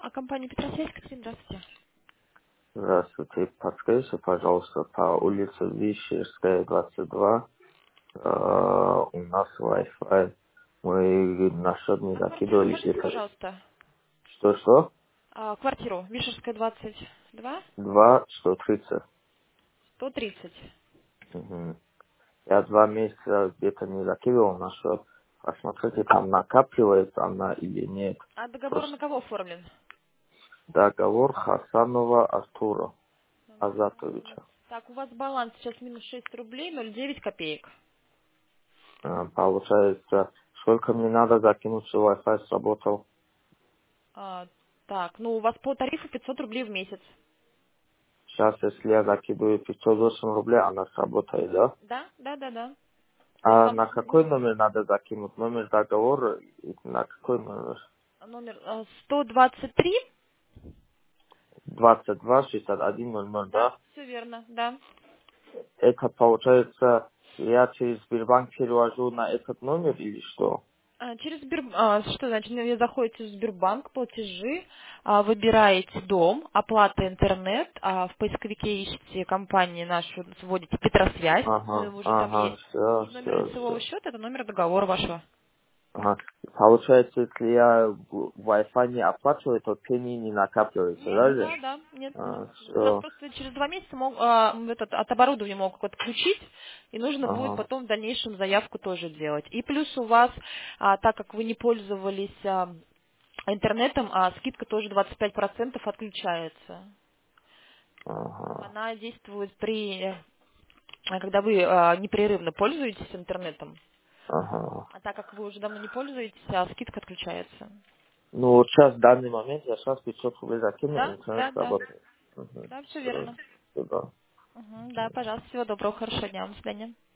Компания Петросвязь, Катерина, здравствуйте. Здравствуйте. Подскажите, пожалуйста, по улице Вишерская, 22, у нас Wi-Fi. Мы на счет не А квартиру закидывали скажите, где-то. пожалуйста. Что-что? Квартиру Вишерская, 22, 2, 130. 130. Мгм. Я 2 месяца где-то не закидывал на счет. Посмотрите, там накапливается она или нет. А договор на Просто кого оформлен? договор Хасанова Артура Азатовича. Так, у вас баланс сейчас минус 6 рублей 09 копеек. Получается, сколько мне надо закинуть, что Wi-Fi сработал? А, так, ну у вас по тарифу 500 рублей в месяц. Сейчас, если я закидываю 508 рублей, она сработает, да? Да, да, да, да. То есть А вам на нужно какой будет номер надо закинуть? Номер договора? И на какой номер? номер 123. 22 61 00, Да, да? все верно, да. Это получается, я через Сбербанк перевожу на этот номер или что? Через что значит, заходите в Сбербанк, платежи, выбираете дом, оплата интернет, в поисковике ищите компании нашу, вводите Петросвязь, мы Ага, уже там ага, есть, все, и номер все, лицевого все. счета, это номер договора вашего. Ага. Получается, если я Wi-Fi не оплачиваю, то пени не накапливается, Нет, да же? да, да, нет, нет. У нас Все. просто через 2 месяца от оборудования могут отключить, и нужно будет Ага, потом в дальнейшем заявку тоже делать. И плюс у вас, так как вы не пользовались интернетом, скидка тоже 25% отключается. ага, Она действует когда вы непрерывно пользуетесь интернетом. ага. А так как вы уже давно не пользуетесь, скидка отключается. Ну, вот сейчас, в данный момент, я сейчас 500 рублей закину, Да, интернет да, да. работает. Угу. Да, все Все, верно. сюда. Да, пожалуйста, всего доброго, хорошего дня вам, до свидания.